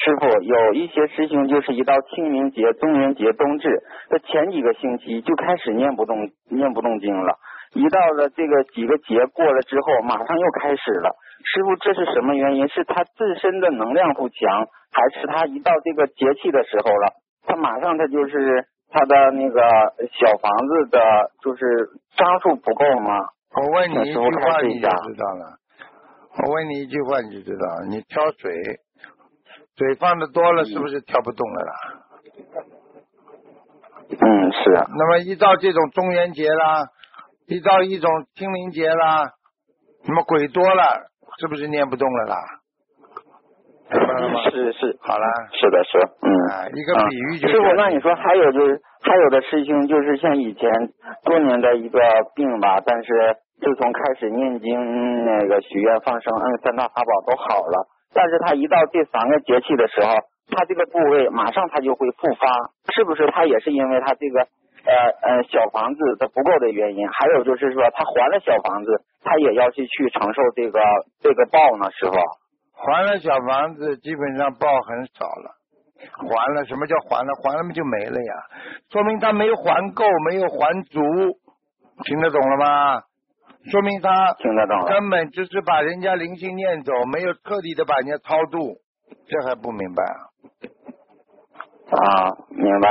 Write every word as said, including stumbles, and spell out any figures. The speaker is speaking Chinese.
师傅，有一些师兄就是一到清明节、中元节、冬至的前几个星期就开始念不动、念不动经了，一到了这个几个节过了之后，马上又开始了。师傅，这是什么原因？是他自身的能量不强，还是他一到这个节气的时候了，他马上他就是他的那个小房子的，就是张数不够吗？ 我问你一句话你就知道了。我问你一句话你就知道，你挑水，水放的多了是不是挑不动了啦？ 嗯，是。 那么一到这种中元节啦，一到一种清明节啦，那么鬼多了，是不是念不动了啦？ 是是， 好了， 是的是，嗯， 啊，一个比喻就是。 师傅，那你说还有就是还有的师兄就是像以前多年的一个病吧，但是自从开始念经那个许愿放生摁三大法宝都好了，但是他一到这三个节气的时候，他这个部位马上他就会复发，是不是他也是因为他这个呃呃小房子的不够的原因？还有就是说他还了小房子，他也要去去承受这个这个报呢，师傅。 还了小房子，基本上报很少了。还了，什么叫还了？还了嘛就没了呀，说明他没有还够，没有还足，听得懂了吗？说明他听得懂了， 根本只是把人家灵性念走，没有彻底的把人家超度，这还不明白啊？ 啊，明白。